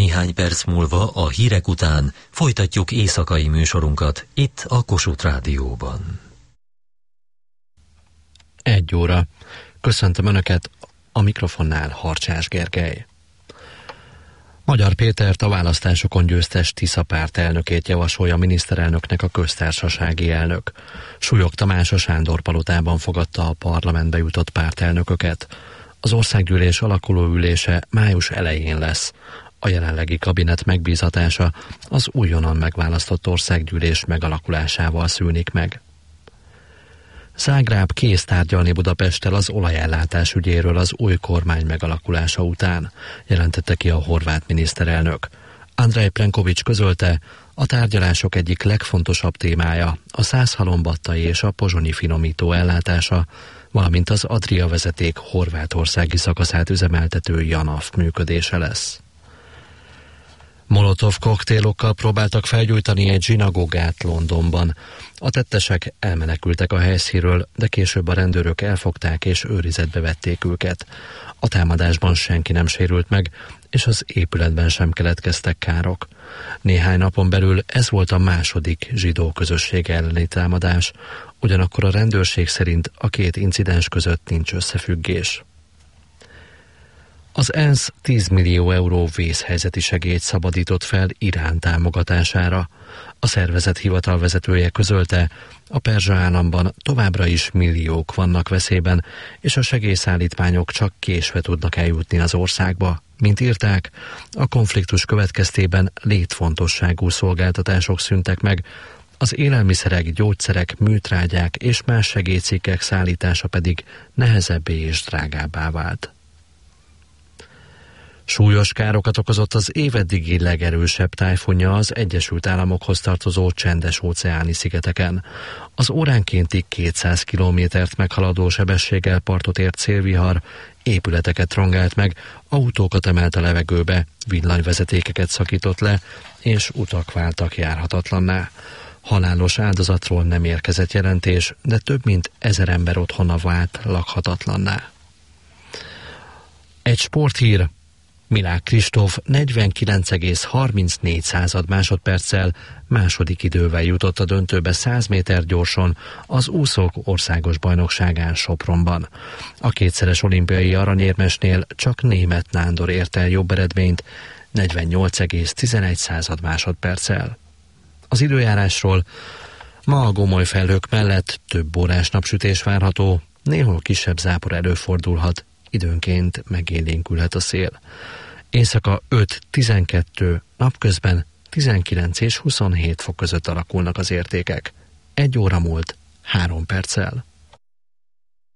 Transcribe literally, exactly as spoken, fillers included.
Néhány perc múlva a hírek után folytatjuk éjszakai műsorunkat itt a Kossuth Rádióban. Egy óra. Köszöntöm Önöket, a mikrofonnál Harcsás Gergely. Magyar Pétert, a választásokon győztes Tisza párt elnökét javasolja a miniszterelnöknek a köztársasági elnök. Súlyog Tamás a Sándor-palotában fogadta a parlamentbe jutott pártelnököket. Az országgyűlés alakuló ülése május elején lesz. A jelenlegi kabinet megbízatása az újonnan megválasztott országgyűlés megalakulásával szűnik meg. Zágráb kész tárgyalni Budapesttel az olajellátás ügyéről az új kormány megalakulása után, jelentette ki a horvát miniszterelnök. Andrej Plenković közölte, a tárgyalások egyik legfontosabb témája a Szászhalombattai és a pozsonyi finomító ellátása, valamint az Adria vezeték horvátországi szakaszát üzemeltető JANAF működése lesz. Molotov koktélokkal próbáltak felgyújtani egy zsinagógát Londonban. A tettesek elmenekültek a helyszínről, de később a rendőrök elfogták és őrizetbe vették őket. A támadásban senki nem sérült meg, és az épületben sem keletkeztek károk. Néhány napon belül ez volt a második zsidó közösség elleni támadás, ugyanakkor a rendőrség szerint a két incidens között nincs összefüggés. Az ENSZ tíz millió euró vészhelyzeti segélyt szabadított fel Irán támogatására. A szervezet hivatalvezetője közölte, a Perzsa államban továbbra is milliók vannak veszélyben, és a segélyszállítmányok csak késve tudnak eljutni az országba. Mint írták, a konfliktus következtében létfontosságú szolgáltatások szűntek meg, az élelmiszerek, gyógyszerek, műtrágyák és más segélycikkek szállítása pedig nehezebbé és drágábbá vált. Súlyos károkat okozott az éveddigi legerősebb tájfunja az Egyesült Államokhoz tartozó csendes-óceáni szigeteken. Az óránkénti kétszáz kilométert meghaladó sebességgel partot ért szélvihar épületeket rongált meg, autókat emelt a levegőbe, villanyvezetékeket szakított le, és utak váltak járhatatlanná. Halálos áldozatról nem érkezett jelentés, de több mint ezer ember otthona vált lakhatatlanná. Egy sporthír. Milák Kristóf negyvenkilenc egész harmincnégy másodperccel második idővel jutott a döntőbe száz méter gyorson az úszók országos bajnokságán Sopronban. A kétszeres olimpiai aranyérmesnél csak Németh Nándor ért el jobb eredményt negyvennyolc egész tizenegy másodperccel. Az időjárásról: ma a gomoly felhők mellett több órás napsütés várható, néhol kisebb zápor előfordulhat, időnként megélénkülhet a szél. Éjszaka öt-tizenkettő, napközben tizenkilenc és huszonhét fok között alakulnak az értékek. Egy óra múlt három perccel.